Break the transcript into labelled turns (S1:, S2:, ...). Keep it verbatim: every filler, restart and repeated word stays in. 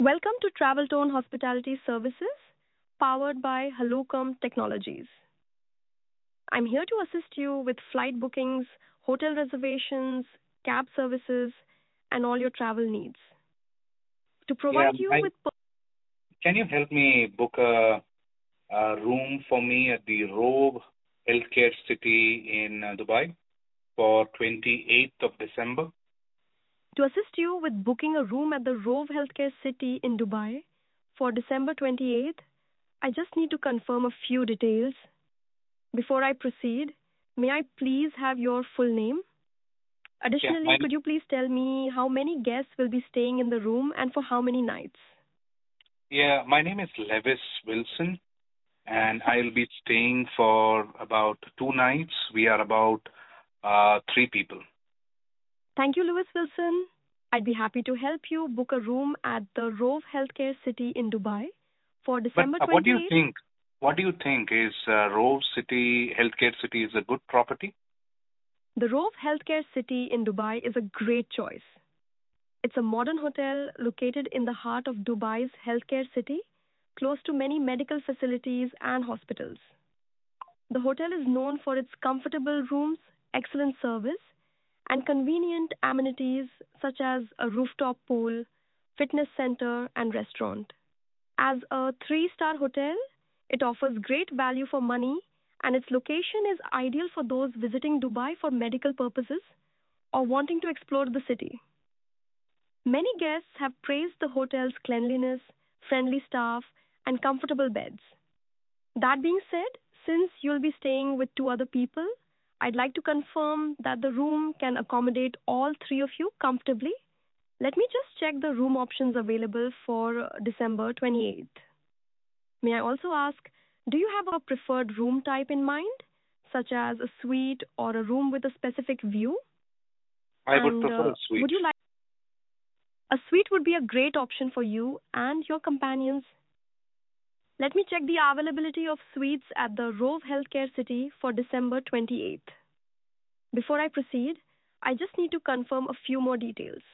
S1: Welcome to Travel Tone Hospitality Services, powered by Halocum Technologies. I'm here to assist you with flight bookings, hotel reservations, cab services, and all your travel needs. To
S2: Yeah,
S1: provide you
S2: I,
S1: with per-
S2: can you help me book a, a room for me at the Rove Healthcare City in uh, Dubai for twenty-eighth of December?
S1: to assist you with booking a room at the Rove Healthcare City in Dubai for December twenty-eighth, I just need to confirm a few details. Before I proceed, may I please have your full name?
S2: Yeah, my,
S1: Additionally, could you please tell me how many guests will be staying in the room and for how many nights?
S2: yeah, my name is Levis Wilson, and I'll be staying for about two nights. We are about uh, three people.
S1: Thank you, Lewis Wilson. I'd be happy to help you book a room at the Rove Healthcare City in Dubai for
S2: But
S1: December
S2: uh, what do you
S1: twenty-eighth.
S2: think? What do you think? Is uh, Rove City Healthcare City is a good property?
S1: The Rove Healthcare City in Dubai is a great choice. It's a modern hotel located in the heart of Dubai's healthcare city, close to many medical facilities and hospitals. The hotel is known for its comfortable rooms, excellent service, and convenient amenities such as a rooftop pool, fitness center, and restaurant. As a three star hotel, it offers great value for money, and its location is ideal for those visiting Dubai for medical purposes or wanting to explore the city. Many guests have praised the hotel's cleanliness, friendly staff, and comfortable beds. That being said, since you'll be staying with two other people, I'd like to confirm that the room can accommodate all three of you comfortably. Let me just check the room options available for uh, December twenty-eighth. May I also ask, do you have a preferred room type in mind, such as a suite or a room with a specific view?
S2: I would
S1: And
S2: prefer
S1: uh,
S2: a suite.
S1: would you like a suite would be a great option for you and your companions. Let me check the availability of suites at the Rove Healthcare City for December twenty-eighth. Before I proceed, I just need to confirm a few more details.